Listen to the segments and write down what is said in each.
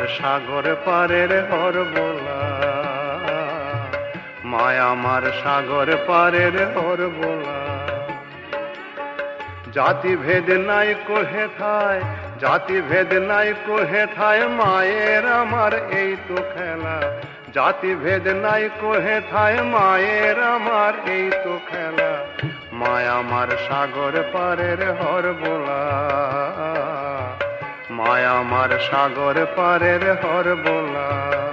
সাগর পারের হরবোলা, মায়া আমার সাগর পারের হরবোলা। জাতি ভেদ নাই কোহে থায়, জাতি ভেদ নাই কোহে থায়, মায়ের আমার এই তো খেলা। জাতি ভেদ নাই কোহে থায়, মায়ের আমার এই তো খেলা। মায়া আমার সাগর পারের হরবোলা, মায়া আমার সাগর পারের হরবোলা।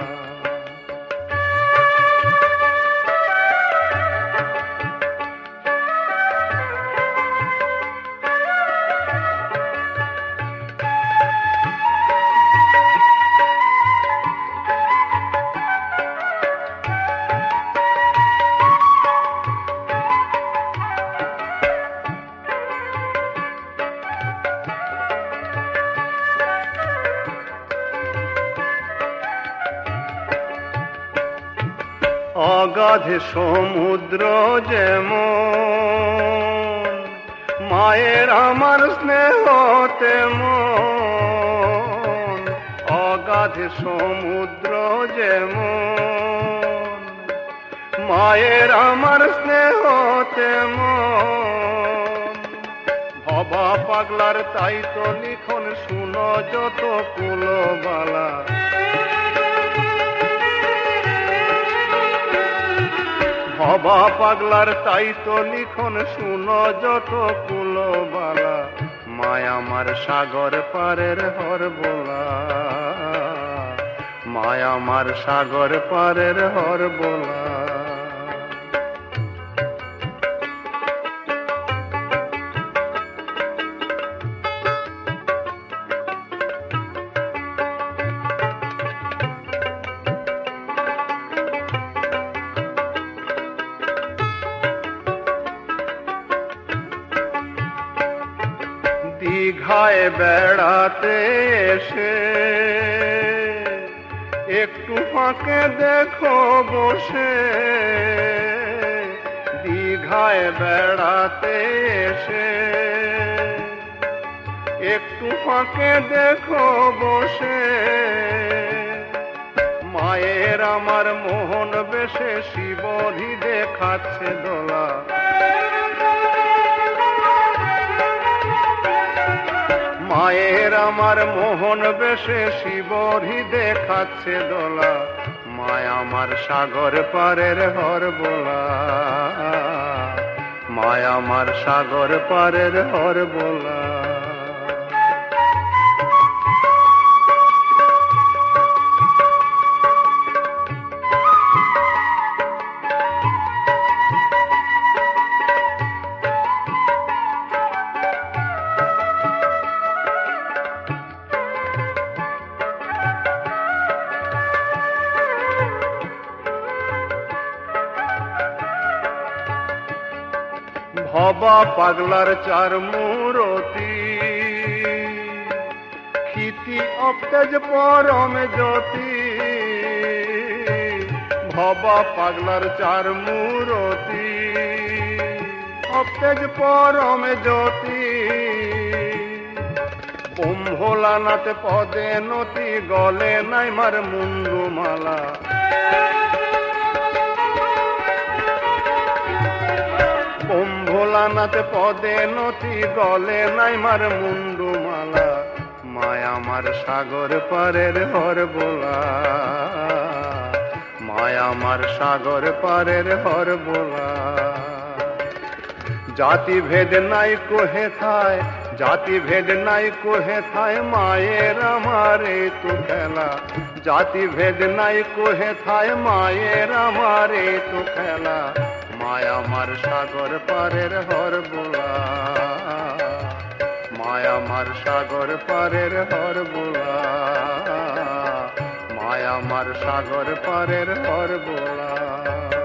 অগাধ সমুদ্র যেমন, মায়ের আমার স্নেহ তেমন। অগাধ সমুদ্র যেমন, মায়ের আমার স্নেহ তেমন। ভবা পাগলার তাই তো লিখন শুনো যত কুলবালা। ভবা পাগলার তাই তো লিখন শুনো যত কুলবালা। মায়া আমার সাগর পারের হরবোলা, মায়া আমার সাগর পারের হরবোলা। দীঘায় বেড়াতে এসে একটু ফাঁকে দেখো বসে। দীঘায় বেড়াতে এসে একটু ফাঁকে দেখো বসে। মায়ের আমার মোহন বেশে শিবরি দেখাচ্ছে দোলা। মায়ের আমার মোহন বেশে শিবরি দেখাচ্ছে দোলা। মায়া আমার সাগর পারের হরবোলা, মায়া আমার সাগর পারের হরবোলা। ভবা পাগলার চার মূরতি, ক্ষিতি অপ্তেজ পরম জ্যোতি। ভবা পাগলার চার মূরতি, অপ্তেজ পরম জ্যোতি। ভোলানাথ পদে নতি, গলে নাই মার মুন্ডুমালা। ভোলানাথ পদে নতি, গলে নাই মার মুন্ডুমালা। মায়া আমার সাগর পারের হরবোলা, মায়া আমার সাগর পারের হরবোলা। জাতি ভেদ নাই কোহে থায়, জাতি ভেদ নাই কোহে থায়, মায়ের আমার এই তো খেলা। জাতি ভেদ নাই কোহে থায়, মায়ের আমার এই তো খেলা। মায়া আমার সাগর পারের হরবোলা, মায়া আমার সাগর পারের হরবোলা, মায়া আমার সাগর পারের হরবোলা।